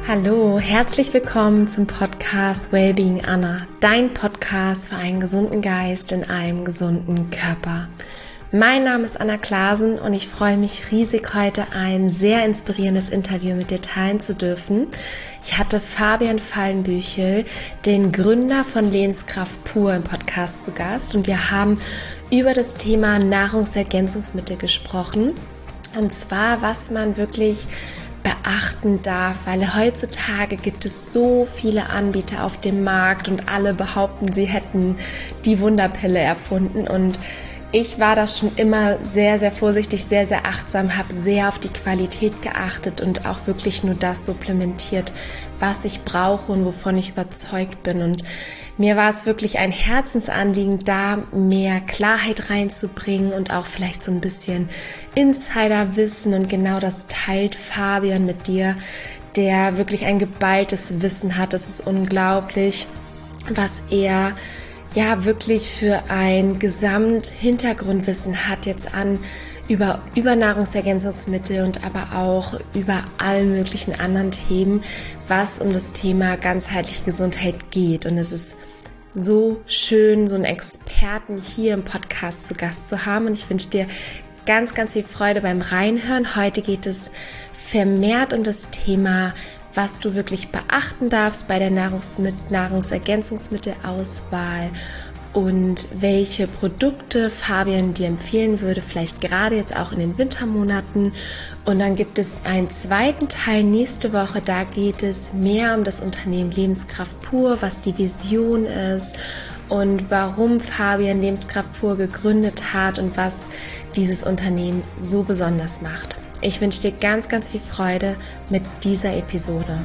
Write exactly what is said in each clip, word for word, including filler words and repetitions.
Hallo, herzlich willkommen zum Podcast Wellbeing Anna, dein Podcast für einen gesunden Geist in einem gesunden Körper. Mein Name ist Anna Klasen und ich freue mich riesig, heute ein sehr inspirierendes Interview mit dir teilen zu dürfen. Ich hatte Fabian Fallenbüchel, den Gründer von Lebenskraft pur, im Podcast zu Gast und wir haben über das Thema Nahrungsergänzungsmittel gesprochen. Und zwar, was man wirklich beachten darf, weil heutzutage gibt es so viele Anbieter auf dem Markt und alle behaupten, sie hätten die Wunderpille erfunden, und ich war da schon immer sehr, sehr vorsichtig, sehr, sehr achtsam, habe sehr auf die Qualität geachtet und auch wirklich nur das supplementiert, was ich brauche und wovon ich überzeugt bin. Und mir war es wirklich ein Herzensanliegen, da mehr Klarheit reinzubringen und auch vielleicht so ein bisschen Insiderwissen, und genau das teilt Fabian mit dir, der wirklich ein geballtes Wissen hat. Es ist unglaublich, was er ja wirklich für ein Gesamthintergrundwissen hat jetzt an über, über Nahrungsergänzungsmittel und aber auch über all möglichen anderen Themen, was um das Thema ganzheitliche Gesundheit geht. Und es ist so schön, so einen Experten hier im Podcast zu Gast zu haben, und ich wünsche dir ganz, ganz viel Freude beim Reinhören. Heute geht es vermehrt um das Thema, was du wirklich beachten darfst bei der Nahrungsmi- Nahrungsergänzungsmittelauswahl und welche Produkte Fabian dir empfehlen würde, vielleicht gerade jetzt auch in den Wintermonaten. Und dann gibt es einen zweiten Teil nächste Woche, da geht es mehr um das Unternehmen Lebenskraft pur, was die Vision ist und warum Fabian Lebenskraft pur gegründet hat und was dieses Unternehmen so besonders macht. Ich wünsche dir ganz, ganz viel Freude mit dieser Episode.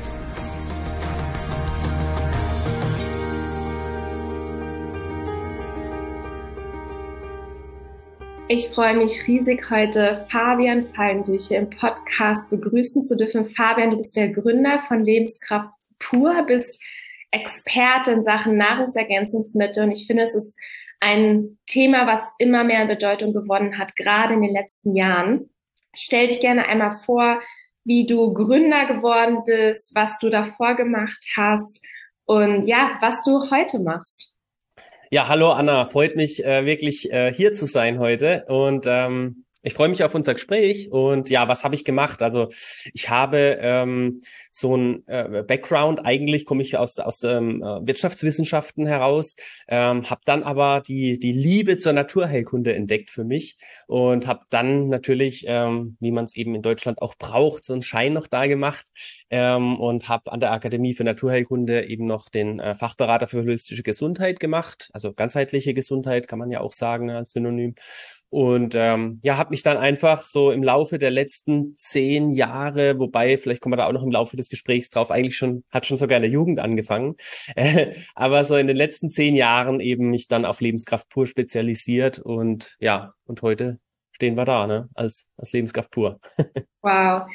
Ich freue mich riesig, heute Fabian Fallenbüchel im Podcast begrüßen zu dürfen. Fabian, du bist der Gründer von Lebenskraft pur, bist Experte in Sachen Nahrungsergänzungsmittel, und ich finde, es ist ein Thema, was immer mehr an Bedeutung gewonnen hat, gerade in den letzten Jahren. Stell dich gerne einmal vor, wie du Gründer geworden bist, was du davor gemacht hast und ja, was du heute machst. Ja, hallo Anna, freut mich äh, wirklich äh, hier zu sein heute, und ähm, ich freue mich auf unser Gespräch. Und ja, was habe ich gemacht? Also ich habe ähm, so ein äh, Background, eigentlich komme ich aus aus ähm, Wirtschaftswissenschaften heraus, ähm, habe dann aber die die Liebe zur Naturheilkunde entdeckt für mich und habe dann natürlich, ähm, wie man es eben in Deutschland auch braucht, so einen Schein noch da gemacht, ähm, und habe an der Akademie für Naturheilkunde eben noch den äh, Fachberater für holistische Gesundheit gemacht, also ganzheitliche Gesundheit kann man ja auch sagen, ne, als Synonym. Und ähm, ja, habe mich dann einfach so im Laufe der letzten zehn Jahre, wobei, vielleicht kommen wir da auch noch im Laufe des Gesprächs drauf, eigentlich schon, hat schon sogar in der Jugend angefangen, äh, aber so in den letzten zehn Jahren eben mich dann auf Lebenskraft pur spezialisiert, und ja, und heute stehen wir da, ne, als, als Lebenskraft pur. Wow.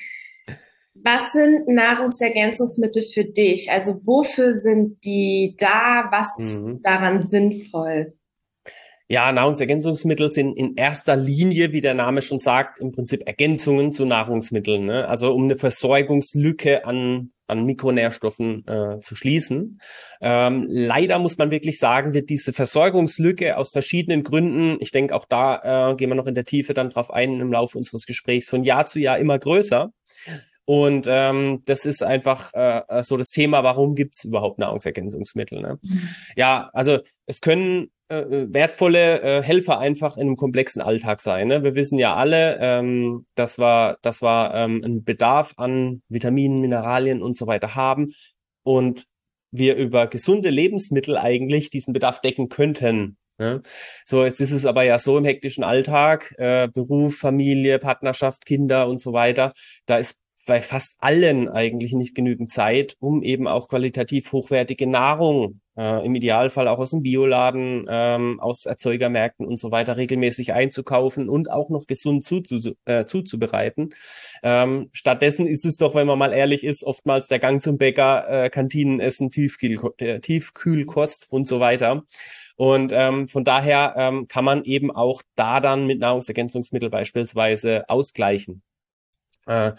Was sind Nahrungsergänzungsmittel für dich? Also wofür sind die da? Was ist Mhm. daran sinnvoll? Ja, Nahrungsergänzungsmittel sind in erster Linie, wie der Name schon sagt, im Prinzip Ergänzungen zu Nahrungsmitteln, ne? Also um eine Versorgungslücke an an Mikronährstoffen äh, zu schließen. Ähm, leider muss man wirklich sagen, wird diese Versorgungslücke aus verschiedenen Gründen, ich denke auch da äh, gehen wir noch in der Tiefe dann drauf ein im Laufe unseres Gesprächs, von Jahr zu Jahr immer größer. Und ähm, das ist einfach äh, so das Thema, warum gibt's überhaupt Nahrungsergänzungsmittel, ne? Mhm. Ja, also es können äh, wertvolle äh, Helfer einfach in einem komplexen Alltag sein, ne? Wir wissen ja alle, ähm, dass wir, dass wir ähm, einen Bedarf an Vitaminen, Mineralien und so weiter haben, und wir über gesunde Lebensmittel eigentlich diesen Bedarf decken könnten. Ne? So, jetzt ist es aber ja so im hektischen Alltag, äh, Beruf, Familie, Partnerschaft, Kinder und so weiter, da ist bei fast allen eigentlich nicht genügend Zeit, um eben auch qualitativ hochwertige Nahrung, äh, im Idealfall auch aus dem Bioladen, ähm, aus Erzeugermärkten und so weiter, regelmäßig einzukaufen und auch noch gesund zuzu äh, zuzubereiten. Ähm, stattdessen ist es doch, wenn man mal ehrlich ist, oftmals der Gang zum Bäcker, äh, Kantinenessen, Tiefkühl äh, Tiefkühlkost und so weiter. Und ähm, von daher ähm, kann man eben auch da dann mit Nahrungsergänzungsmittel beispielsweise ausgleichen. Äh,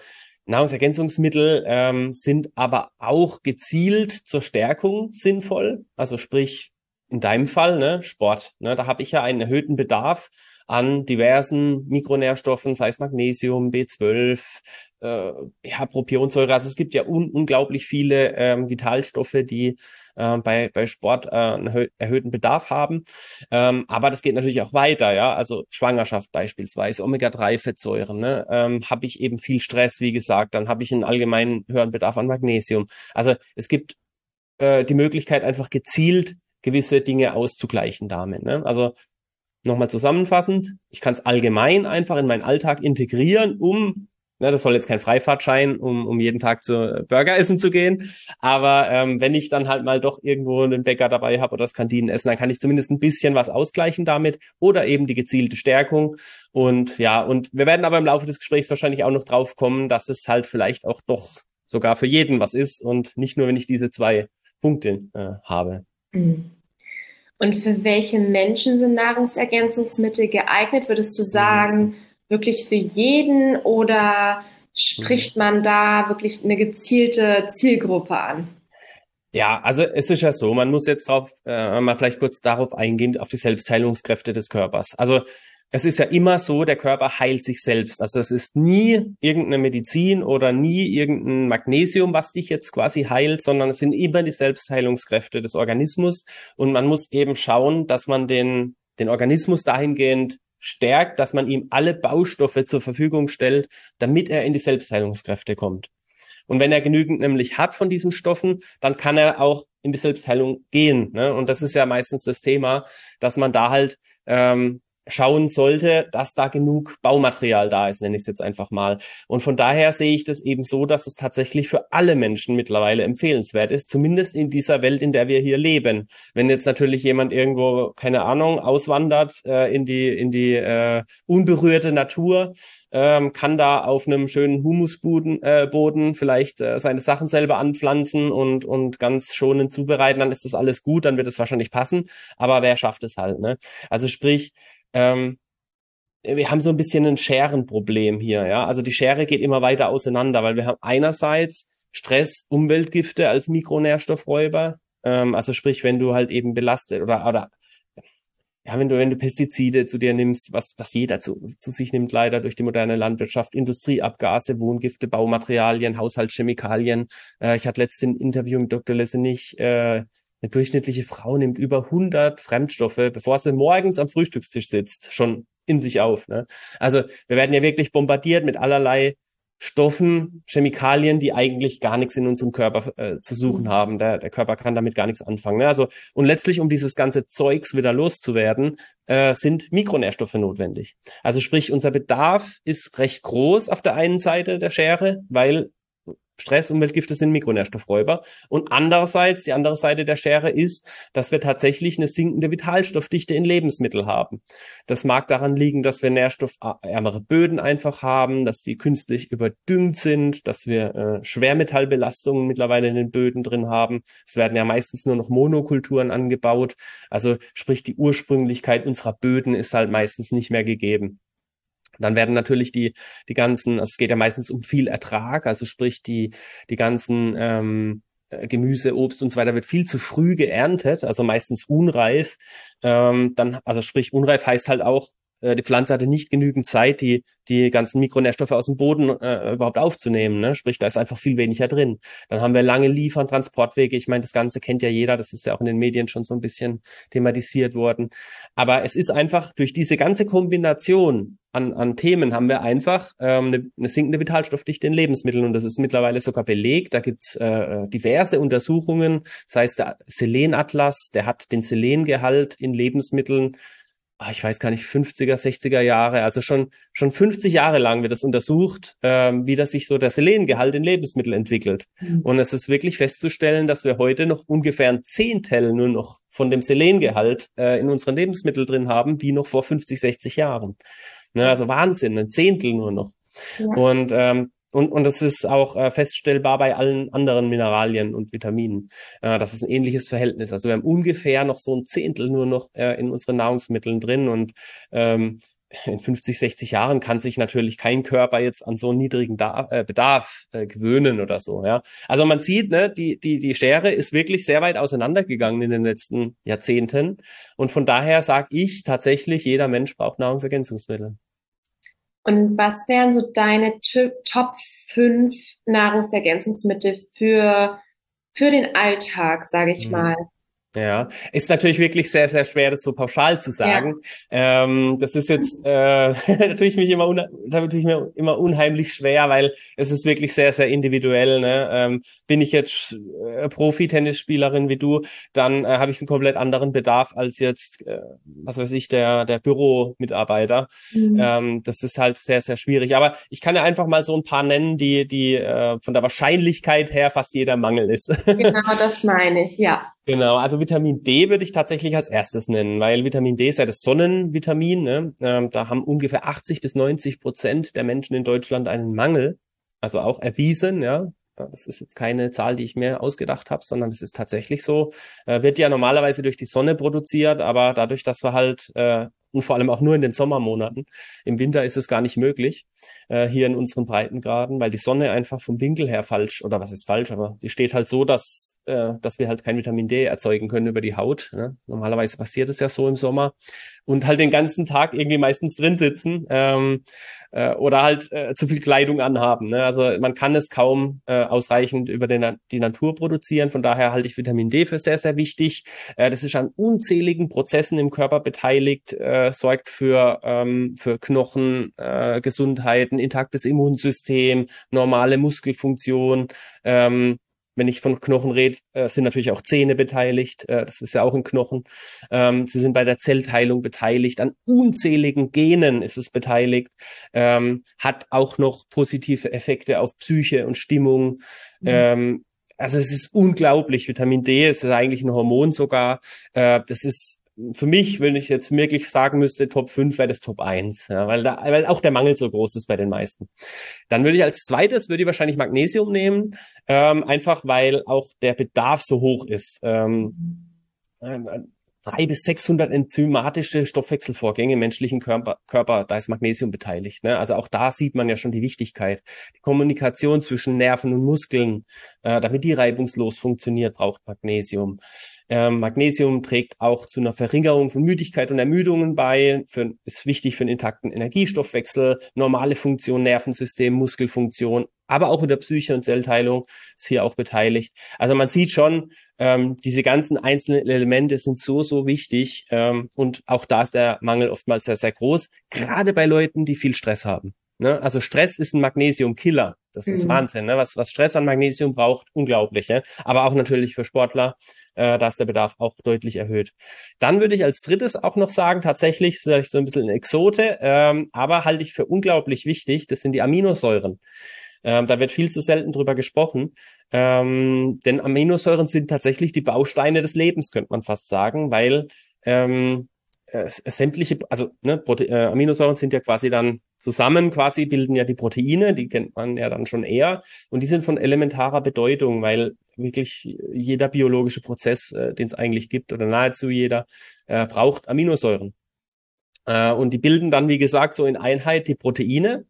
Nahrungsergänzungsmittel ähm, sind aber auch gezielt zur Stärkung sinnvoll. Also sprich, in deinem Fall, ne, Sport. Ne, da habe ich ja einen erhöhten Bedarf an diversen Mikronährstoffen, sei es Magnesium, B zwölf, äh, ja, Propionsäure. Also es gibt ja un unglaublich viele ähm, Vitalstoffe, die äh, bei, bei Sport äh, einen erhöhten Bedarf haben. Ähm, aber das geht natürlich auch weiter, ja. Also Schwangerschaft beispielsweise, Omega drei Fettsäuren, ne, ähm, habe ich eben viel Stress, wie gesagt, dann habe ich einen allgemeinen höheren Bedarf an Magnesium. Also es gibt äh, die Möglichkeit, einfach gezielt gewisse Dinge auszugleichen damit, ne? Also nochmal zusammenfassend, ich kann es allgemein einfach in meinen Alltag integrieren, um, ne, das soll jetzt kein Freifahrtschein, um, um jeden Tag zu Burger essen zu gehen, aber ähm, wenn ich dann halt mal doch irgendwo einen Bäcker dabei habe oder das Kantinenessen, dann kann ich zumindest ein bisschen was ausgleichen damit oder eben die gezielte Stärkung. Und ja, und wir werden aber im Laufe des Gesprächs wahrscheinlich auch noch drauf kommen, dass es halt vielleicht auch doch sogar für jeden was ist und nicht nur, wenn ich diese zwei Punkte äh, habe. Mhm. Und für welche Menschen sind Nahrungsergänzungsmittel geeignet? Würdest du sagen, wirklich für jeden oder spricht man da wirklich eine gezielte Zielgruppe an? Ja, also es ist ja so, man muss jetzt drauf, äh, mal vielleicht kurz darauf eingehen, auf die Selbstheilungskräfte des Körpers. Also es ist ja immer so, der Körper heilt sich selbst. Also es ist nie irgendeine Medizin oder nie irgendein Magnesium, was dich jetzt quasi heilt, sondern es sind immer die Selbstheilungskräfte des Organismus. Und man muss eben schauen, dass man den, den Organismus dahingehend stärkt, dass man ihm alle Baustoffe zur Verfügung stellt, damit er in die Selbstheilungskräfte kommt. Und wenn er genügend nämlich hat von diesen Stoffen, dann kann er auch in die Selbstheilung gehen, ne? Und das ist ja meistens das Thema, dass man da halt ähm, schauen sollte, dass da genug Baumaterial da ist, nenne ich es jetzt einfach mal. Und von daher sehe ich das eben so, dass es tatsächlich für alle Menschen mittlerweile empfehlenswert ist, zumindest in dieser Welt, in der wir hier leben. Wenn jetzt natürlich jemand irgendwo, keine Ahnung, auswandert äh, in die in die äh, unberührte Natur, ähm, kann da auf einem schönen Humusboden äh, Boden vielleicht äh, seine Sachen selber anpflanzen und und ganz schonend zubereiten, dann ist das alles gut, dann wird es wahrscheinlich passen. Aber wer schafft es halt, ne? Also sprich, ähm, wir haben so ein bisschen ein Scherenproblem hier, ja. Also die Schere geht immer weiter auseinander, weil wir haben einerseits Stress, Umweltgifte als Mikronährstoffräuber, ähm, also sprich, wenn du halt eben belastet oder oder ja, wenn du wenn du Pestizide zu dir nimmst, was was jeder zu zu sich nimmt, leider durch die moderne Landwirtschaft, Industrieabgase, Wohngifte, Baumaterialien, Haushaltschemikalien. Äh, ich hatte letztens ein Interview mit Doktor Lessenich, äh, eine durchschnittliche Frau nimmt über hundert Fremdstoffe, bevor sie morgens am Frühstückstisch sitzt, schon in sich auf, ne? Also wir werden ja wirklich bombardiert mit allerlei Stoffen, Chemikalien, die eigentlich gar nichts in unserem Körper äh, zu suchen haben. Der, der Körper kann damit gar nichts anfangen, ne? Also, und letztlich, um dieses ganze Zeugs wieder loszuwerden, äh, sind Mikronährstoffe notwendig. Also sprich, unser Bedarf ist recht groß auf der einen Seite der Schere, weil Stress, Umweltgifte sind Mikronährstoffräuber. Und andererseits, die andere Seite der Schere ist, dass wir tatsächlich eine sinkende Vitalstoffdichte in Lebensmitteln haben. Das mag daran liegen, dass wir nährstoffärmere Böden einfach haben, dass die künstlich überdüngt sind, dass wir äh, Schwermetallbelastungen mittlerweile in den Böden drin haben. Es werden ja meistens nur noch Monokulturen angebaut. Also sprich, die Ursprünglichkeit unserer Böden ist halt meistens nicht mehr gegeben. Dann werden natürlich die die ganzen, also es geht ja meistens um viel Ertrag, also sprich die die ganzen ähm, Gemüse, Obst und so weiter wird viel zu früh geerntet, also meistens unreif. Ähm, dann, also sprich unreif heißt halt auch, äh, die Pflanze hatte nicht genügend Zeit, die die ganzen Mikronährstoffe aus dem Boden äh, überhaupt aufzunehmen, ne? Sprich, da ist einfach viel weniger drin. Dann haben wir lange Liefer- und Transportwege. Ich meine, das Ganze kennt ja jeder, das ist ja auch in den Medien schon so ein bisschen thematisiert worden. Aber es ist einfach durch diese ganze Kombination an, an Themen haben wir einfach ähm, eine, eine sinkende Vitalstoffdichte in Lebensmitteln und das ist mittlerweile sogar belegt. Da gibt's äh, diverse Untersuchungen, das heißt der Selenatlas, der hat den Selengehalt in Lebensmitteln, ah, ich weiß gar nicht, fünfziger, sechziger Jahre, also schon schon fünfzig Jahre lang wird das untersucht, ähm, wie das sich so der Selengehalt in Lebensmitteln entwickelt. Mhm. Und es ist wirklich festzustellen, dass wir heute noch ungefähr ein Zehntel nur noch von dem Selengehalt äh, in unseren Lebensmitteln drin haben, wie noch vor fünfzig, sechzig Jahren. Ne, also Wahnsinn, ein Zehntel nur noch. Ja. Und ähm, und und das ist auch äh, feststellbar bei allen anderen Mineralien und Vitaminen. Äh, das ist ein ähnliches Verhältnis. Also wir haben ungefähr noch so ein Zehntel nur noch äh, in unseren Nahrungsmitteln drin und ähm, in fünfzig, sechzig Jahren kann sich natürlich kein Körper jetzt an so einen niedrigen da äh, Bedarf äh, gewöhnen oder so, ja. Also man sieht, ne, die, die, die Schere ist wirklich sehr weit auseinandergegangen in den letzten Jahrzehnten. Und von daher sage ich tatsächlich, jeder Mensch braucht Nahrungsergänzungsmittel. Und was wären so deine T- Top fünf Nahrungsergänzungsmittel für, für den Alltag, sage ich Mhm. mal? Ja, ist natürlich wirklich sehr, sehr schwer, das so pauschal zu sagen. Ja. Ähm, das ist jetzt äh, natürlich mich immer unha- natürlich mir immer unheimlich schwer, weil es ist wirklich sehr, sehr individuell. Ne? Ähm, bin ich jetzt äh, Profi-Tennisspielerin wie du, dann äh, habe ich einen komplett anderen Bedarf als jetzt, äh, was weiß ich, der der Büromitarbeiter. Mhm. Ähm, das ist halt sehr, sehr schwierig. Aber ich kann ja einfach mal so ein paar nennen, die die äh, von der Wahrscheinlichkeit her fast jeder Mangel ist. Genau, das meine ich, ja. Genau, also Vitamin D würde ich tatsächlich als erstes nennen, weil Vitamin D ist ja das Sonnenvitamin. Ne? Ähm, da haben ungefähr achtzig bis neunzig Prozent der Menschen in Deutschland einen Mangel, also auch erwiesen. Ja, das ist jetzt keine Zahl, die ich mir ausgedacht habe, sondern es ist tatsächlich so. Äh, wird ja normalerweise durch die Sonne produziert, aber dadurch, dass wir halt äh, und vor allem auch nur in den Sommermonaten. Im Winter ist es gar nicht möglich, äh, hier in unseren Breitengraden, weil die Sonne einfach vom Winkel her falsch, oder was ist falsch, aber die steht halt so, dass äh, dass wir halt kein Vitamin D erzeugen können über die Haut. Ne? Normalerweise passiert es ja so im Sommer. Und halt den ganzen Tag irgendwie meistens drin sitzen ähm, äh, oder halt äh, zu viel Kleidung anhaben. Ne? Also man kann es kaum äh, ausreichend über den, die Natur produzieren. Von daher halte ich Vitamin D für sehr, sehr wichtig. Äh, das ist an unzähligen Prozessen im Körper beteiligt, äh, sorgt für, ähm, für Knochen, äh, Gesundheit, ein intaktes Immunsystem, normale Muskelfunktion. Ähm, Wenn ich von Knochen rede, äh, sind natürlich auch Zähne beteiligt. Äh, das ist ja auch ein Knochen. Ähm, sie sind bei der Zellteilung beteiligt. An unzähligen Genen ist es beteiligt. Ähm, hat auch noch positive Effekte auf Psyche und Stimmung. Mhm. Ähm, also es ist unglaublich. Vitamin D ist eigentlich ein Hormon sogar. Äh, das ist für mich, wenn ich jetzt wirklich sagen müsste, Top fünf wäre das Top eins, ja, weil, da, weil auch der Mangel so groß ist bei den meisten. Dann würde ich als zweites, würde ich wahrscheinlich Magnesium nehmen, ähm, einfach weil auch der Bedarf so hoch ist. Ähm, ähm, drei bis sechshundert enzymatische Stoffwechselvorgänge im menschlichen Körper, Körper, da ist Magnesium beteiligt. Ne? Also auch da sieht man ja schon die Wichtigkeit. Die Kommunikation zwischen Nerven und Muskeln, äh, damit die reibungslos funktioniert, braucht Magnesium. Ähm, Magnesium trägt auch zu einer Verringerung von Müdigkeit und Ermüdungen bei, für, ist wichtig für einen intakten Energiestoffwechsel, normale Funktion, Nervensystem, Muskelfunktion, aber auch in der Psyche und Zellteilung ist hier auch beteiligt. Also man sieht schon, ähm, diese ganzen einzelnen Elemente sind so, so wichtig ähm, und auch da ist der Mangel oftmals sehr, sehr groß, gerade bei Leuten, die viel Stress haben. Ne? Also Stress ist ein Magnesiumkiller. Das ist mhm. Wahnsinn, ne? Was, was Stress an Magnesium braucht, unglaublich. Ne? Aber auch natürlich für Sportler, äh, da ist der Bedarf auch deutlich erhöht. Dann würde ich als drittes auch noch sagen, tatsächlich, so ein bisschen eine Exote, ähm, aber halte ich für unglaublich wichtig, das sind die Aminosäuren. Ähm, da wird viel zu selten drüber gesprochen, ähm, denn Aminosäuren sind tatsächlich die Bausteine des Lebens, könnte man fast sagen, weil ähm, äh, sämtliche, also ne, Prote- äh, Aminosäuren sind ja quasi dann zusammen quasi, bilden ja die Proteine, die kennt man ja dann schon eher und die sind von elementarer Bedeutung, weil wirklich jeder biologische Prozess, äh, den es eigentlich gibt oder nahezu jeder, äh, braucht Aminosäuren. Äh, und die bilden dann, wie gesagt, so in Einheit die Proteine.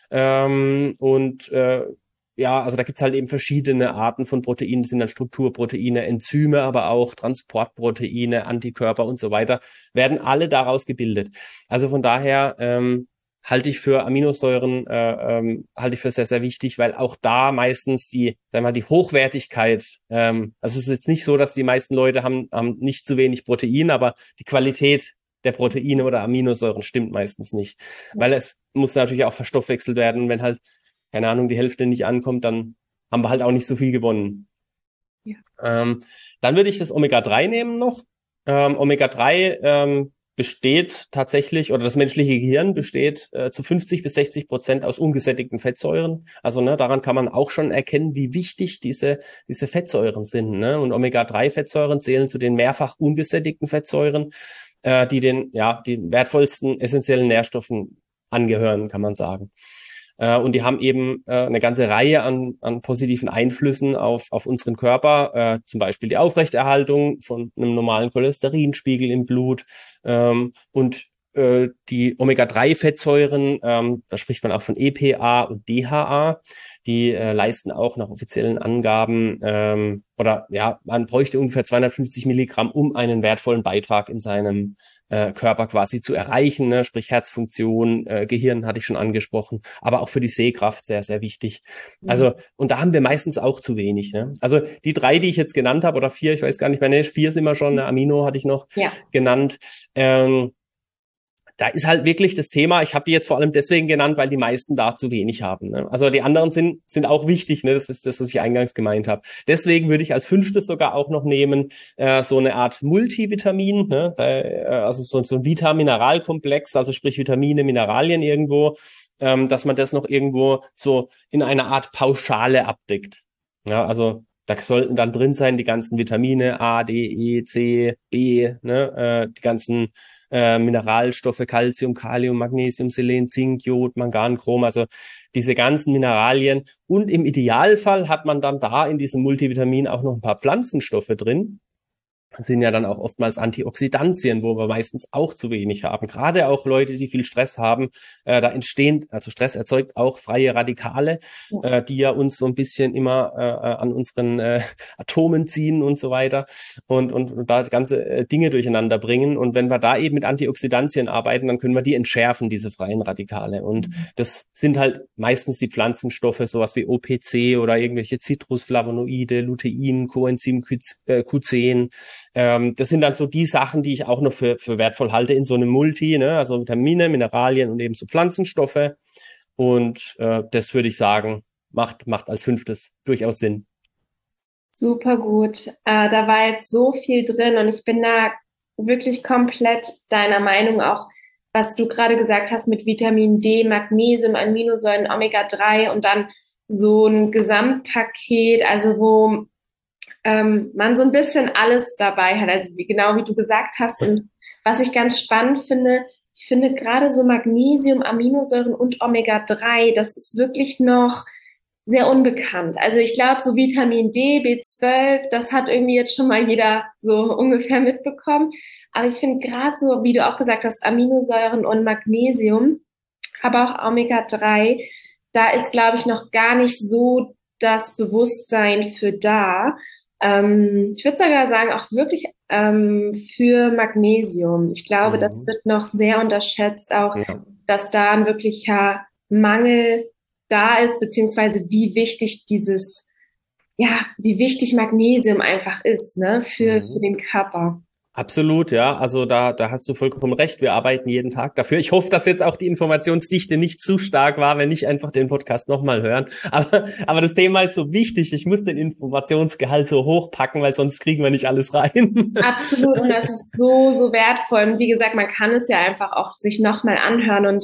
Ähm, und äh, ja, also da gibt's halt eben verschiedene Arten von Proteinen, das sind dann Strukturproteine, Enzyme, aber auch Transportproteine, Antikörper und so weiter, werden alle daraus gebildet. Also von daher ähm, halte ich für Aminosäuren, äh, ähm, halte ich für sehr, sehr wichtig, weil auch da meistens die, sagen wir mal, die Hochwertigkeit, ähm, also es ist jetzt nicht so, dass die meisten Leute haben, haben nicht zu wenig Protein, aber die Qualität der Proteine oder Aminosäuren stimmt meistens nicht. Weil es muss natürlich auch verstoffwechselt werden. Wenn halt, keine Ahnung, die Hälfte nicht ankommt, dann haben wir halt auch nicht so viel gewonnen. Ja. Ähm, dann würde ich das Omega drei nehmen noch. Ähm, Omega drei ähm, besteht tatsächlich, oder das menschliche Gehirn besteht äh, zu fünfzig bis sechzig Prozent aus ungesättigten Fettsäuren. Also ne, daran kann man auch schon erkennen, wie wichtig diese diese Fettsäuren sind. Ne? Und Omega drei Fettsäuren zählen zu den mehrfach ungesättigten Fettsäuren, äh, die den ja die wertvollsten essentiellen Nährstoffen angehören, kann man sagen. Äh, und die haben eben äh, eine ganze Reihe an, an positiven Einflüssen auf, auf unseren Körper, äh, zum Beispiel die Aufrechterhaltung von einem normalen Cholesterinspiegel im Blut ähm, und äh, die Omega drei Fettsäuren, ähm, da spricht man auch von E P A und D H A. Die äh, leisten auch nach offiziellen Angaben ähm, oder ja, man bräuchte ungefähr zweihundertfünfzig Milligramm, um einen wertvollen Beitrag in seinem äh, Körper quasi zu erreichen, ne? Sprich Herzfunktion, äh, Gehirn hatte ich schon angesprochen, aber auch für die Sehkraft sehr, sehr wichtig. Also, und da haben wir meistens auch zu wenig. Ne? Also die drei, die ich jetzt genannt habe, oder vier, ich weiß gar nicht mehr, ne, vier sind wir schon, ne? Amino hatte ich noch ja. genannt. Ähm, Da ist halt wirklich das Thema, ich habe die jetzt vor allem deswegen genannt, weil die meisten da zu wenig haben. Ne? Also die anderen sind sind auch wichtig, ne? Das ist das, was ich eingangs gemeint habe. Deswegen würde ich als fünftes sogar auch noch nehmen, äh, so eine Art Multivitamin, ne? Da, äh, also so, so ein Vita-Mineralkomplex, also sprich Vitamine, Mineralien irgendwo, ähm, dass man das noch irgendwo so in einer Art Pauschale abdeckt. Ja, also da sollten dann drin sein die ganzen Vitamine A, D, E, C, B, ne? äh, die ganzen Äh, Mineralstoffe, Calcium, Kalium, Magnesium, Selen, Zink, Jod, Mangan, Chrom, also diese ganzen Mineralien. Und im Idealfall hat man dann da in diesem Multivitamin auch noch ein paar Pflanzenstoffe drin. Das sind ja dann auch oftmals Antioxidantien, wo wir meistens auch zu wenig haben. Gerade auch Leute, die viel Stress haben, äh, da entstehen, also Stress erzeugt auch freie Radikale, ja. äh, die ja uns so ein bisschen immer äh, an unseren äh, Atomen ziehen und so weiter und, und, und da ganze äh, Dinge durcheinander bringen. Und wenn wir da eben mit Antioxidantien arbeiten, dann können wir die entschärfen, diese freien Radikale. Und mhm. das sind halt meistens die Pflanzenstoffe, sowas wie O P C oder irgendwelche Zitrusflavonoide, Lutein, Coenzym Q zehn. Ähm, das sind dann so die Sachen, die ich auch noch für, für wertvoll halte in so einem Multi, ne? Also Vitamine, Mineralien und eben so Pflanzenstoffe. Und äh, das würde ich sagen, macht, macht als fünftes durchaus Sinn. Super gut. Äh, da war jetzt so viel drin und ich bin da wirklich komplett deiner Meinung, auch was du gerade gesagt hast mit Vitamin D, Magnesium, Aminosäuren, Omega drei und dann so ein Gesamtpaket, also wo ähm, man so ein bisschen alles dabei hat, also wie, genau wie du gesagt hast. Und was ich ganz spannend finde, ich finde gerade so Magnesium, Aminosäuren und Omega drei, das ist wirklich noch sehr unbekannt. Also ich glaube, so Vitamin D, B zwölf, das hat irgendwie jetzt schon mal jeder so ungefähr mitbekommen. Aber ich finde gerade so, wie du auch gesagt hast, Aminosäuren und Magnesium, aber auch Omega drei, da ist, glaube ich, noch gar nicht so das Bewusstsein für da. Ähm, ich würde sogar sagen, auch wirklich ähm, für Magnesium. Ich glaube, mhm. das wird noch sehr unterschätzt, auch, ja. dass da ein wirklicher Mangel da ist, beziehungsweise wie wichtig dieses, ja, wie wichtig Magnesium einfach ist, ne, für, mhm. für den Körper. Absolut, ja. Also da, da hast du vollkommen recht. Wir arbeiten jeden Tag dafür. Ich hoffe, dass jetzt auch die Informationsdichte nicht zu stark war, wenn ich einfach den Podcast nochmal hören. Aber, aber das Thema ist so wichtig. Ich muss den Informationsgehalt so hochpacken, weil sonst kriegen wir nicht alles rein. Absolut. Und das ist so, so wertvoll. Und wie gesagt, man kann es ja einfach auch sich nochmal anhören. Und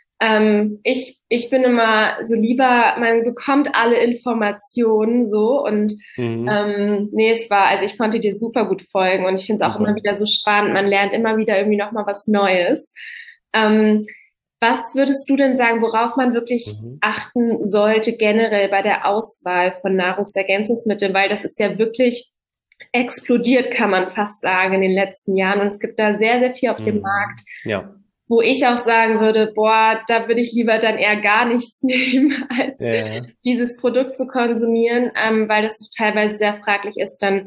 ähm, ich, ich bin immer so lieber, man bekommt alle Informationen so und mhm. ähm, nee, es war, also ich konnte dir super gut folgen und ich finde es auch mhm. immer wieder so spannend, man lernt immer wieder irgendwie nochmal was Neues. Ähm, was würdest du denn sagen, worauf man wirklich mhm. achten sollte generell bei der Auswahl von Nahrungsergänzungsmitteln, weil das ist ja wirklich explodiert, kann man fast sagen, in den letzten Jahren und es gibt da sehr, sehr viel auf mhm. dem Markt. Ja. Wo ich auch sagen würde, boah, da würde ich lieber dann eher gar nichts nehmen, als ja. dieses Produkt zu konsumieren, ähm, weil das teilweise sehr fraglich ist, dann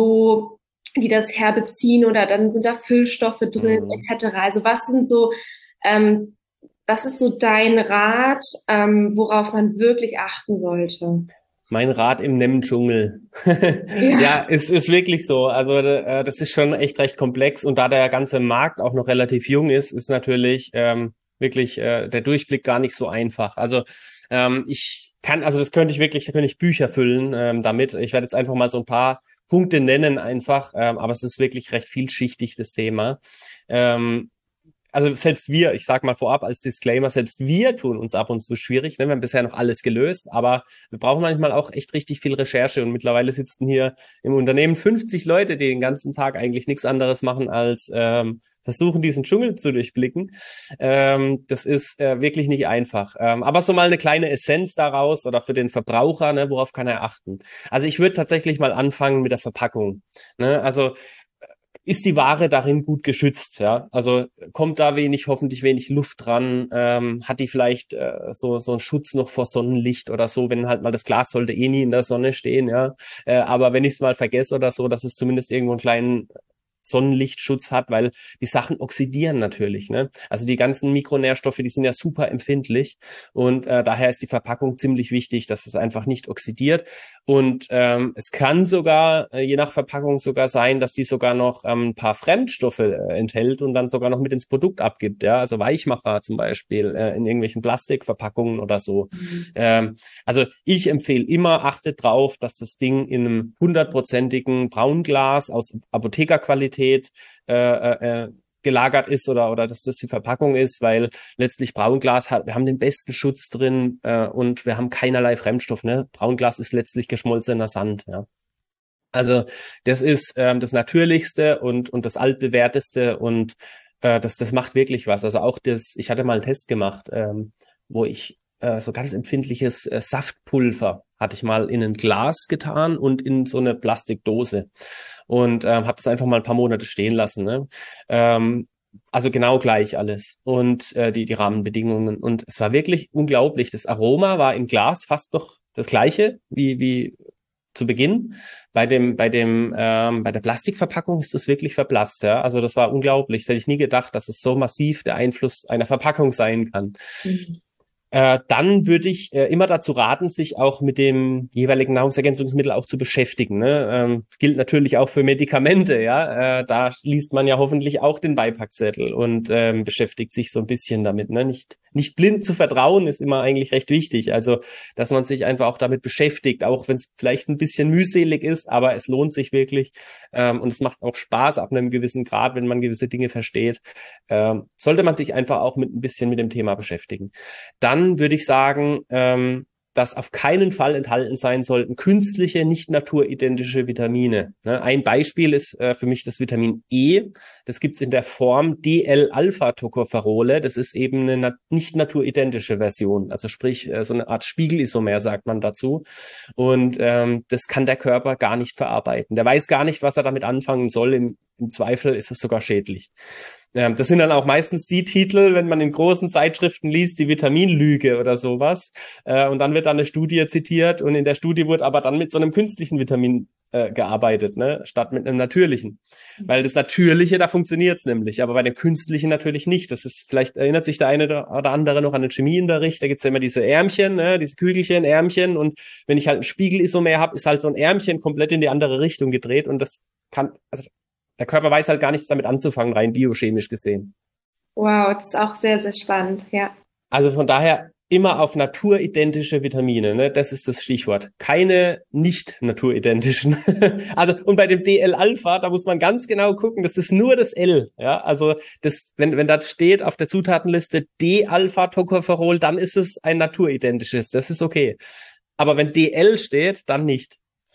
wo die das herbeziehen oder dann sind da Füllstoffe drin, mhm. et cetera. Also was sind so, ähm, was ist so dein Rat, ähm, worauf man wirklich achten sollte? Mein Rat im Nemmdschungel. Ja, ja es ist wirklich so. Also äh, das ist schon echt recht komplex. Und da der ganze Markt auch noch relativ jung ist, ist natürlich ähm, wirklich äh, der Durchblick gar nicht so einfach. Also ähm, ich kann, also das könnte ich wirklich, da könnte ich Bücher füllen ähm, damit. Ich werde jetzt einfach mal so ein paar Punkte nennen einfach. Ähm, aber es ist wirklich recht vielschichtig, das Thema. Ähm, Also selbst wir, ich sag mal vorab als Disclaimer, selbst wir tun uns ab und zu schwierig. Ne? Wir haben bisher noch alles gelöst, aber wir brauchen manchmal auch echt richtig viel Recherche. Und mittlerweile sitzen hier im Unternehmen fünfzig Leute, die den ganzen Tag eigentlich nichts anderes machen, als ähm, versuchen, diesen Dschungel zu durchblicken. Ähm, das ist äh, wirklich nicht einfach. Ähm, aber so mal eine kleine Essenz daraus oder für den Verbraucher, ne, worauf kann er achten? Also ich würde tatsächlich mal anfangen mit der Verpackung. Ne? Also ist die Ware darin gut geschützt, ja? Also kommt da wenig, hoffentlich wenig Luft dran, ähm, hat die vielleicht äh, so so einen Schutz noch vor Sonnenlicht oder so, wenn halt mal das Glas sollte eh nie in der Sonne stehen, ja. Äh, aber wenn ich es mal vergesse oder so, dass es zumindest irgendwo einen kleinen Sonnenlichtschutz hat, weil die Sachen oxidieren natürlich, ne? Also die ganzen Mikronährstoffe, die sind ja super empfindlich und äh, daher ist die Verpackung ziemlich wichtig, dass es einfach nicht oxidiert und ähm, es kann sogar, äh, je nach Verpackung sogar sein, dass die sogar noch ähm, ein paar Fremdstoffe äh, enthält und dann sogar noch mit ins Produkt abgibt, ja, also Weichmacher zum Beispiel äh, in irgendwelchen Plastikverpackungen oder so. Mhm. Ähm, also ich empfehle immer, achtet drauf, dass das Ding in einem hundertprozentigen Braunglas aus Apothekerqualität Äh, äh, gelagert ist oder oder dass das die Verpackung ist, weil letztlich Braunglas hat, wir haben den besten Schutz drin äh, und wir haben keinerlei Fremdstoff, ne? Braunglas ist letztlich geschmolzener Sand, ja. Also das ist ähm, das Natürlichste und und das altbewährteste und äh, das das macht wirklich was. Also auch das, ich hatte mal einen Test gemacht, ähm, wo ich äh, so ganz empfindliches äh, Saftpulver hatte ich mal in ein Glas getan und in so eine Plastikdose und ähm, habe das einfach mal ein paar Monate stehen lassen. Ne? Ähm, also genau gleich alles und äh, die die Rahmenbedingungen und es war wirklich unglaublich. Das Aroma war im Glas fast noch das gleiche wie wie zu Beginn. Bei dem bei dem ähm, bei der Plastikverpackung ist das wirklich verblasst. Ja? Also das war unglaublich. Das hätte ich nie gedacht, dass es so massiv der Einfluss einer Verpackung sein kann. Mhm. Äh, dann würde ich äh, immer dazu raten, sich auch mit dem jeweiligen Nahrungsergänzungsmittel auch zu beschäftigen. Ne? Ähm, das gilt natürlich auch für Medikamente. Ja, äh, da liest man ja hoffentlich auch den Beipackzettel und ähm, beschäftigt sich so ein bisschen damit. Ne? Nicht nicht blind zu vertrauen ist immer eigentlich recht wichtig. Also, dass man sich einfach auch damit beschäftigt, auch wenn es vielleicht ein bisschen mühselig ist, aber es lohnt sich wirklich ähm, und es macht auch Spaß ab einem gewissen Grad, wenn man gewisse Dinge versteht. Ähm, sollte man sich einfach auch mit ein bisschen mit dem Thema beschäftigen. Dann Dann würde ich sagen, ähm, dass auf keinen Fall enthalten sein sollten künstliche, nicht naturidentische Vitamine. Ne? Ein Beispiel ist äh, für mich das Vitamin E. Das gibt's in der Form D L-Alpha-Tocopherole. Das ist eben eine nat- nicht naturidentische Version. Also sprich, äh, so eine Art Spiegelisomer sagt man dazu. Und ähm, das kann der Körper gar nicht verarbeiten. Der weiß gar nicht, was er damit anfangen soll. Im, im Zweifel ist es sogar schädlich. Ähm, das sind dann auch meistens die Titel, wenn man in großen Zeitschriften liest, die Vitaminlüge oder sowas. Äh, und dann wird da eine Studie zitiert und in der Studie wurde aber dann mit so einem künstlichen Vitamin äh, gearbeitet, ne, statt mit einem natürlichen. Weil das Natürliche, da funktioniert's nämlich, aber bei dem Künstlichen natürlich nicht. Das ist, vielleicht erinnert sich der eine oder andere noch an den Chemieunterricht, da gibt's ja immer diese Ärmchen, ne, diese Kügelchen, Ärmchen und wenn ich halt ein Spiegelisomer habe, ist halt so ein Ärmchen komplett in die andere Richtung gedreht und das kann, also der Körper weiß halt gar nichts damit anzufangen, rein biochemisch gesehen. Wow, das ist auch sehr, sehr spannend, ja. Also von daher immer auf naturidentische Vitamine, ne? Das ist das Stichwort. Keine nicht naturidentischen. Also und bei dem D L-Alpha, da muss man ganz genau gucken, das ist nur das L, ja? Also das, wenn wenn da steht auf der Zutatenliste D-Alpha-Tocopherol, dann ist es ein naturidentisches, das ist okay. Aber wenn D L steht, dann nicht.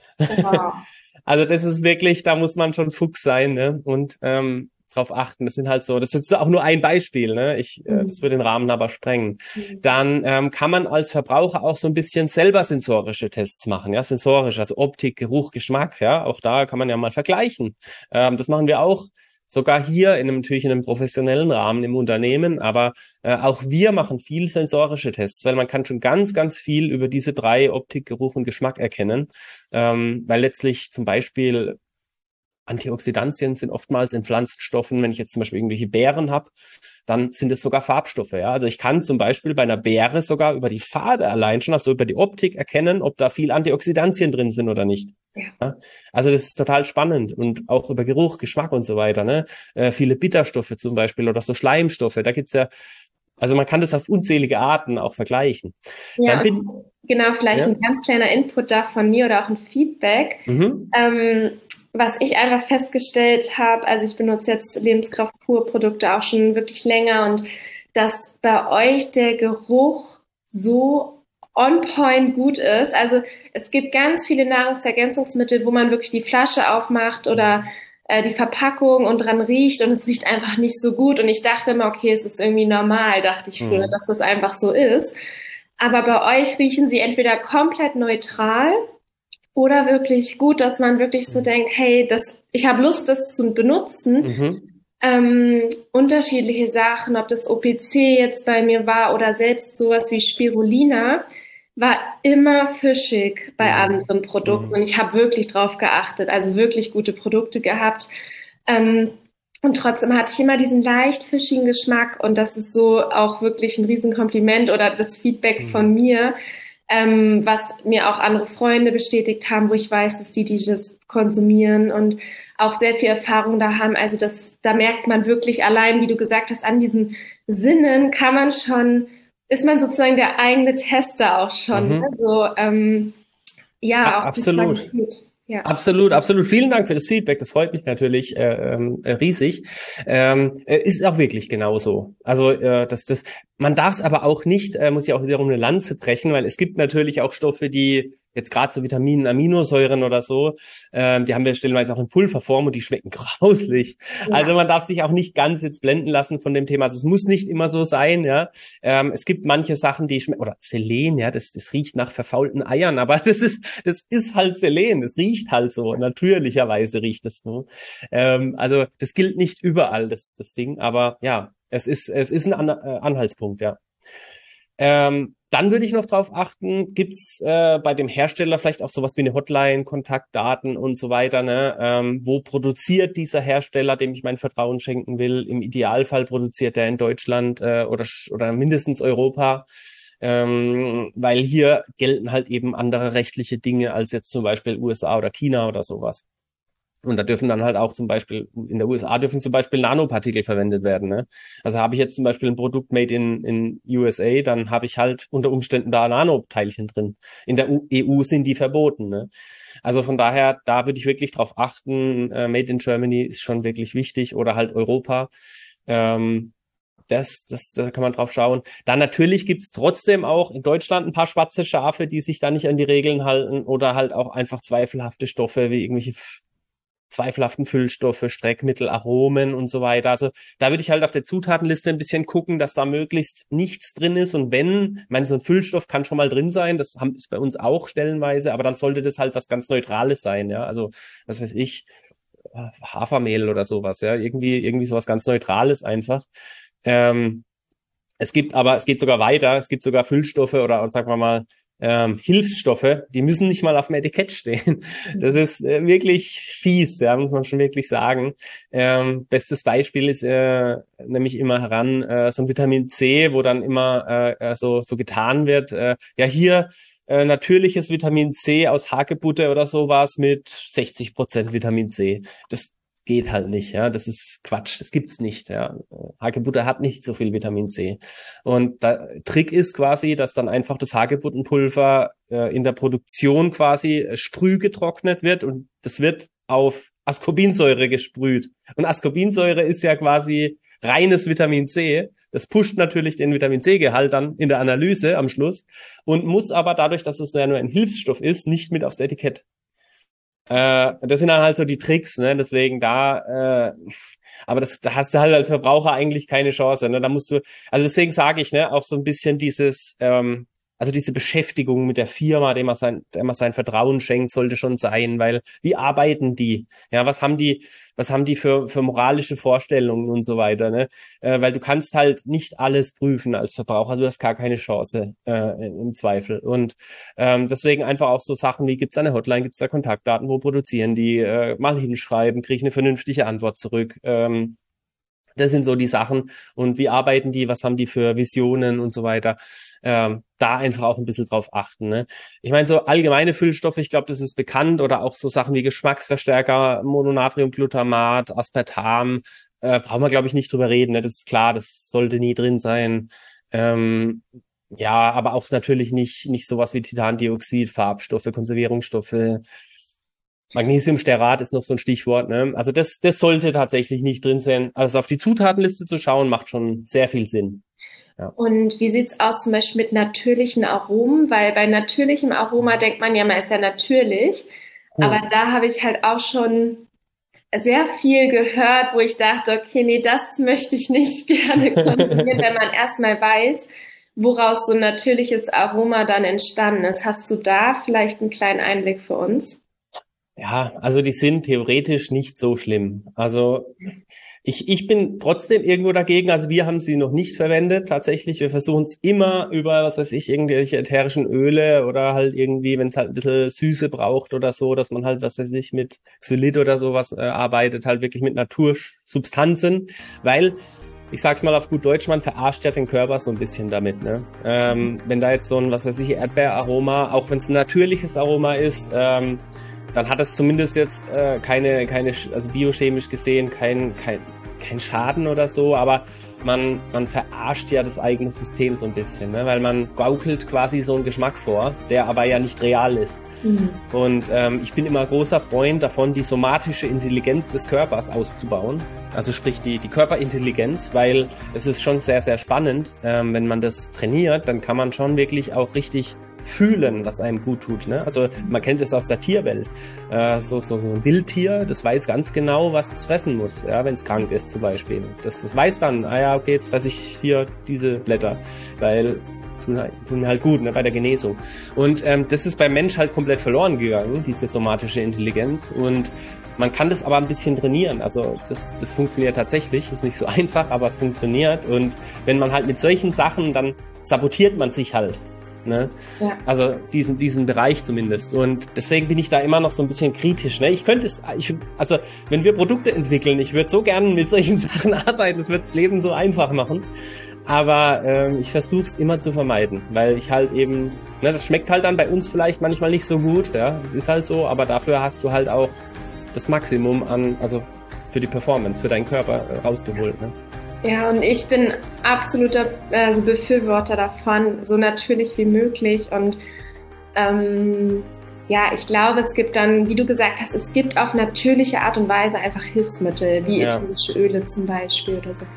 Wow. Also das ist wirklich, da muss man schon Fuchs sein, ne? Und ähm, drauf achten. Das sind halt so, das ist auch nur ein Beispiel, ne? Ich, mhm. äh, das würde den Rahmen aber sprengen. Mhm. Dann ähm, kann man als Verbraucher auch so ein bisschen selber sensorische Tests machen, ja, sensorisch, also Optik, Geruch, Geschmack, ja, auch da kann man ja mal vergleichen. Ähm, das machen wir auch. Sogar hier in einem, natürlich in einem professionellen Rahmen im Unternehmen, aber äh, auch wir machen viel sensorische Tests, weil man kann schon ganz, ganz viel über diese drei Optik, Geruch und Geschmack erkennen, ähm, weil letztlich zum Beispiel Antioxidantien sind oftmals in Pflanzenstoffen, wenn ich jetzt zum Beispiel irgendwelche Beeren habe, dann sind es sogar Farbstoffe. Ja, also ich kann zum Beispiel bei einer Beere sogar über die Farbe allein schon, also über die Optik erkennen, ob da viel Antioxidantien drin sind oder nicht. Ja. Ja, also das ist total spannend und auch über Geruch, Geschmack und so weiter. Ne, äh, viele Bitterstoffe zum Beispiel oder so Schleimstoffe. Da gibt's ja, also man kann das auf unzählige Arten auch vergleichen. Ja, Dann bin, genau, vielleicht ja. ein ganz kleiner Input da von mir oder auch ein Feedback. Mhm. Ähm, Was ich einfach festgestellt habe, also ich benutze jetzt Lebenskraft Pur Produkte auch schon wirklich länger und dass bei euch der Geruch so on point gut ist. Also es gibt ganz viele Nahrungsergänzungsmittel, wo man wirklich die Flasche aufmacht oder äh, die Verpackung und dran riecht und es riecht einfach nicht so gut. Und ich dachte immer, okay, es ist irgendwie normal, dachte ich früher, mhm. dass das einfach so ist. Aber bei euch riechen sie entweder komplett neutral Oder wirklich gut, dass man wirklich so denkt, hey, das, ich habe Lust, das zu benutzen. Mhm. Ähm, unterschiedliche Sachen, ob das O P C jetzt bei mir war oder selbst sowas wie Spirulina, war immer fischig bei Mhm. anderen Produkten. Und Mhm. ich habe wirklich drauf geachtet, also wirklich gute Produkte gehabt. Ähm, und trotzdem hatte ich immer diesen leicht fischigen Geschmack und das ist so auch wirklich ein Riesenkompliment oder das Feedback von Mhm. mir, ähm, was mir auch andere Freunde bestätigt haben, wo ich weiß, dass die, die das konsumieren und auch sehr viel Erfahrung da haben. Also das, da merkt man wirklich allein, wie du gesagt hast, an diesen Sinnen kann man schon, ist man sozusagen der eigene Tester auch schon. Ne? Mhm. So, ähm, A- ja, auch die absolut. Qualität. Ja. Absolut, absolut. Vielen Dank für das Feedback. Das freut mich natürlich äh, ähm, äh, riesig. Ähm, äh, ist auch wirklich genauso. Also äh, das, das, man darf es aber auch nicht, äh, muss ich auch wiederum eine Lanze brechen, weil es gibt natürlich auch Stoffe, die jetzt gerade so Vitaminen, Aminosäuren oder so, ähm, die haben wir stellenweise auch in Pulverform und die schmecken grauslich. Also Ja. man darf sich auch nicht ganz jetzt blenden lassen von dem Thema. Also es muss nicht immer so sein, ja. Ähm, es gibt manche Sachen, die schmecken, oder Selen, ja, das, das riecht nach verfaulten Eiern, aber das ist, das ist halt Selen, das riecht halt so, natürlicherweise riecht es so. Ähm, also das gilt nicht überall, das, das Ding, aber ja, es ist, es ist ein An äh, Anhaltspunkt, ja. Ähm, dann würde ich noch darauf achten, gibt's äh, bei dem Hersteller vielleicht auch sowas wie eine Hotline, Kontaktdaten und so weiter, ne? Ähm, wo produziert dieser Hersteller, dem ich mein Vertrauen schenken will? Im Idealfall produziert er in Deutschland äh, oder, oder mindestens Europa, ähm, weil hier gelten halt eben andere rechtliche Dinge als jetzt zum Beispiel U S A oder China oder sowas. Und da dürfen dann halt auch zum Beispiel, in der U S A dürfen zum Beispiel Nanopartikel verwendet werden. Ne? Also habe ich jetzt zum Beispiel ein Produkt made in, in U S A, dann habe ich halt unter Umständen da Nanoteilchen drin. In der U E U sind die verboten. Ne? Also von daher, da würde ich wirklich drauf achten. Äh, Made in Germany ist schon wirklich wichtig oder halt Europa. Ähm, das, das, da kann man drauf schauen. Dann natürlich gibt's trotzdem auch in Deutschland ein paar schwarze Schafe, die sich da nicht an die Regeln halten oder halt auch einfach zweifelhafte Stoffe wie irgendwelche zweifelhaften Füllstoffe, Streckmittel, Aromen und so weiter. Also da würde ich halt auf der Zutatenliste ein bisschen gucken, dass da möglichst nichts drin ist. Und wenn, ich meine, so ein Füllstoff kann schon mal drin sein, das haben, ist bei uns auch stellenweise, aber dann sollte das halt was ganz Neutrales sein, ja. Also, was weiß ich, Hafermehl oder sowas, ja. Irgendwie, irgendwie sowas ganz Neutrales einfach. Ähm, es gibt aber, es geht sogar weiter, es gibt sogar Füllstoffe oder sagen wir mal, ähm, Hilfsstoffe, die müssen nicht mal auf dem Etikett stehen. Das ist äh, wirklich fies, ja, muss man schon wirklich sagen. Ähm, bestes Beispiel ist äh, nämlich immer heran äh, so ein Vitamin C, wo dann immer äh, so so getan wird, äh, ja hier äh, natürliches Vitamin C aus Hagebutte oder sowas mit sechzig Prozent Vitamin C. Das geht halt nicht, ja, das ist Quatsch, das gibt's nicht, ja. Hagebutte hat nicht so viel Vitamin C. Und der Trick ist quasi, dass dann einfach das Hagebuttenpulver äh, in der Produktion quasi äh, sprühgetrocknet wird und das wird auf Ascorbinsäure gesprüht. Und Ascorbinsäure ist ja quasi reines Vitamin C. Das pusht natürlich den Vitamin C-Gehalt dann in der Analyse am Schluss und muss aber dadurch, dass es ja nur ein Hilfsstoff ist, nicht mit aufs Etikett. Äh, das sind dann halt so die Tricks, ne? Deswegen da, äh, aber das, da hast du halt als Verbraucher eigentlich keine Chance, ne? Da musst du, also deswegen sage ich, ne, auch so ein bisschen dieses, ähm, also diese Beschäftigung mit der Firma, dem man sein, dem man sein Vertrauen schenkt, sollte schon sein, weil wie arbeiten die? Ja, was haben die, was haben die für, für moralische Vorstellungen und so weiter, ne? Äh, weil du kannst halt nicht alles prüfen als Verbraucher, also du hast gar keine Chance äh, im Zweifel. Und ähm, deswegen einfach auch so Sachen wie, gibt's da eine Hotline, gibt's da Kontaktdaten, wo produzieren die, äh, mal hinschreiben, kriege ich eine vernünftige Antwort zurück. Ähm, das sind so die Sachen. Und wie arbeiten die, was haben die für Visionen und so weiter. Ähm, da einfach auch ein bisschen drauf achten. Ne? Ich meine, so allgemeine Füllstoffe, ich glaube, das ist bekannt, oder auch so Sachen wie Geschmacksverstärker, Mononatriumglutamat, Aspartam, äh, brauchen wir, glaube ich, nicht drüber reden. Ne? Das ist klar, das sollte nie drin sein. Ähm, ja, aber auch natürlich nicht, nicht sowas wie Titandioxid, Farbstoffe, Konservierungsstoffe. Magnesiumstearat ist noch so ein Stichwort, ne? Also das, das sollte tatsächlich nicht drin sein. Also auf die Zutatenliste zu schauen, macht schon sehr viel Sinn. Ja. Und wie sieht's aus zum Beispiel mit natürlichen Aromen? Weil bei natürlichem Aroma denkt man ja, man ist ja natürlich. Aber Hm. da habe ich halt auch schon sehr viel gehört, wo ich dachte, okay, nee, das möchte ich nicht gerne konsumieren, wenn man erstmal weiß, woraus so ein natürliches Aroma dann entstanden ist. Hast du da vielleicht einen kleinen Einblick für uns? Ja, also die sind theoretisch nicht so schlimm. Also ich, ich bin trotzdem irgendwo dagegen. Also wir haben sie noch nicht verwendet. Tatsächlich, wir versuchen es immer über, was weiß ich, irgendwelche ätherischen Öle oder halt irgendwie, wenn es halt ein bisschen Süße braucht oder so, dass man halt, was weiß ich, mit Xylit oder sowas äh, arbeitet, halt wirklich mit Natursubstanzen, weil ich sag's mal auf gut Deutsch, man verarscht ja den Körper so ein bisschen damit, ne? Ähm, wenn da jetzt so ein, was weiß ich, Erdbeeraroma, auch wenn es ein natürliches Aroma ist, ähm, dann hat es zumindest jetzt äh, keine, keine, also biochemisch gesehen, kein, kein, kein Schaden oder so, aber man, man verarscht ja das eigene System so ein bisschen, ne? Weil man gaukelt quasi so einen Geschmack vor, der aber ja nicht real ist. Mhm. Und ähm, ich bin immer großer Freund davon, die somatische Intelligenz des Körpers auszubauen. Also sprich die, die Körperintelligenz, weil es ist schon sehr, sehr spannend. Ähm, wenn man das trainiert, dann kann man schon wirklich auch richtig fühlen, was einem gut tut, ne? Also man kennt es aus der Tierwelt. Äh, so, so, so ein Wildtier, das weiß ganz genau, was es fressen muss, ja, wenn es krank ist zum Beispiel. Das, das weiß dann, ah ja, okay, jetzt fresse ich hier diese Blätter, weil tun, halt, tun mir halt gut, ne, bei der Genesung. Und ähm, das ist beim Mensch halt komplett verloren gegangen, diese somatische Intelligenz. Und man kann das aber ein bisschen trainieren. Also das, das funktioniert tatsächlich. Ist nicht so einfach, aber es funktioniert. Und wenn man halt mit solchen Sachen, dann sabotiert man sich halt. Ne? Ja. Also diesen diesen Bereich zumindest, und deswegen bin ich da immer noch so ein bisschen kritisch. Ne? Ich könnte es, ich, also wenn wir Produkte entwickeln, ich würde so gerne mit solchen Sachen arbeiten, das wird das Leben so einfach machen, aber ähm, ich versuche es immer zu vermeiden, weil ich halt eben, ne, das schmeckt halt dann bei uns vielleicht manchmal nicht so gut, ja, das ist halt so, aber dafür hast du halt auch das Maximum an, also für die Performance, für deinen Körper äh, rausgeholt. Ne? Ja, und ich bin absoluter äh, Befürworter davon, so natürlich wie möglich. Und ähm, ja, ich glaube, es gibt dann, wie du gesagt hast, es gibt auf natürliche Art und Weise einfach Hilfsmittel, wie ja. ätherische Öle zum Beispiel oder so.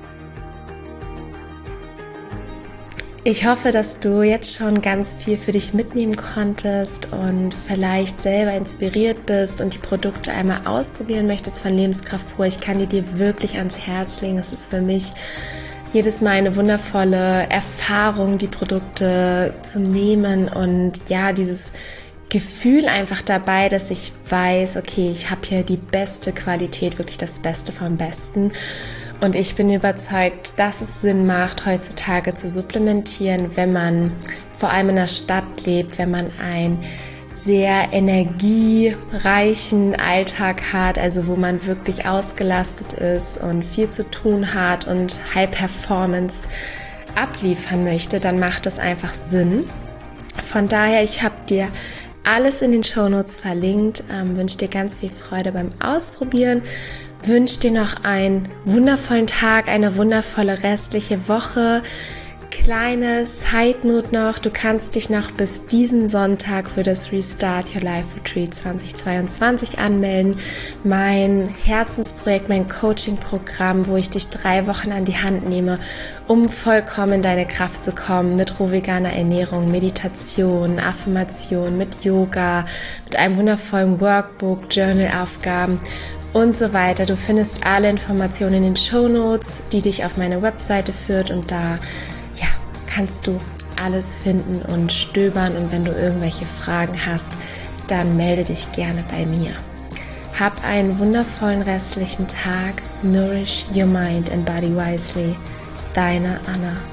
Ich hoffe, dass du jetzt schon ganz viel für dich mitnehmen konntest und vielleicht selber inspiriert bist und die Produkte einmal ausprobieren möchtest von Lebenskraft pur. Ich kann die dir wirklich ans Herz legen. Es ist für mich jedes Mal eine wundervolle Erfahrung, die Produkte zu nehmen und ja, dieses Gefühl einfach dabei, dass ich weiß, okay, ich habe hier die beste Qualität, wirklich das Beste vom Besten. Und ich bin überzeugt, dass es Sinn macht, heutzutage zu supplementieren, wenn man vor allem in der Stadt lebt, wenn man einen sehr energiereichen Alltag hat, also wo man wirklich ausgelastet ist und viel zu tun hat und High Performance abliefern möchte, dann macht es einfach Sinn. Von daher, ich habe dir alles in den Shownotes verlinkt, ähm, wünsche dir ganz viel Freude beim Ausprobieren. Wünsche dir noch einen wundervollen Tag, eine wundervolle restliche Woche. Kleine Side Note noch, du kannst dich noch bis diesen Sonntag für das Restart Your Life Retreat zwanzig zweiundzwanzig anmelden. Mein Herzensprojekt, mein Coaching-Programm, wo ich dich drei Wochen an die Hand nehme, um vollkommen in deine Kraft zu kommen, mit rohveganer Ernährung, Meditation, Affirmation, mit Yoga, mit einem wundervollen Workbook, Journal-Aufgaben und so weiter. Du findest alle Informationen in den Shownotes, die dich auf meine Webseite führt, und da ja, kannst du alles finden und stöbern, und wenn du irgendwelche Fragen hast, dann melde dich gerne bei mir. Hab einen wundervollen restlichen Tag. Nourish your mind and body wisely. Deine Anna.